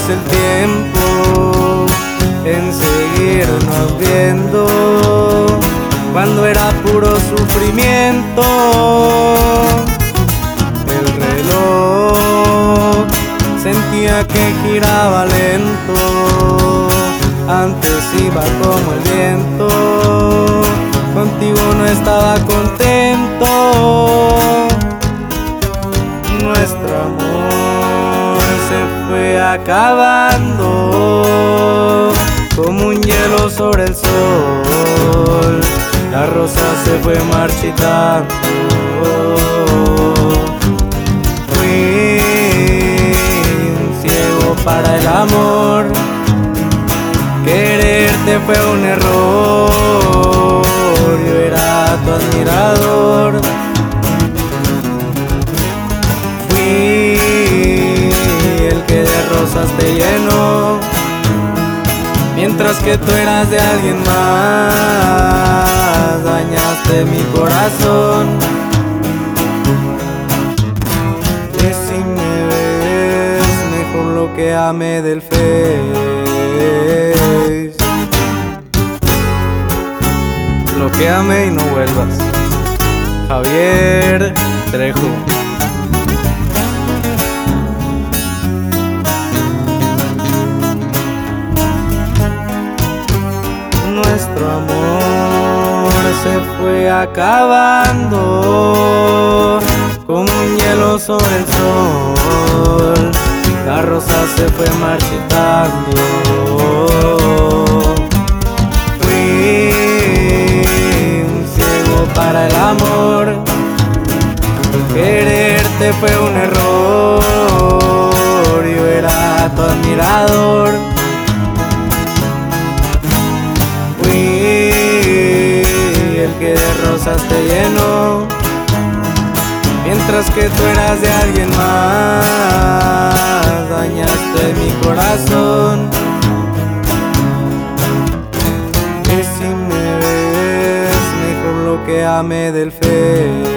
es el tiempo en seguirnos viendo, cuando era puro sufrimiento. El reloj sentía que giraba lento, antes iba como el viento, contigo no estaba contento. Nuestro amor se fue acabando como un hielo sobre el sol, la rosa se fue marchitando. Fui un ciego para el amor, quererte fue un error, yo era tu admirador. Fui el que de rosas te llenó, mientras que tú eras de alguien más, dañaste mi corazón. Y si me ves, mejor lo que amé del Face. Lo que amé y no vuelvas. Javier Trejo. Nuestro amor se fue acabando como un hielo sobre el sol, la rosa se fue marchitando. Fui un ciego para el amor, quererte fue un error, yo era tu admirador. Que de rosas te llenó, mientras que tú eras de alguien más, dañaste mi corazón. Y si me ves, mejor lo que amé del Face.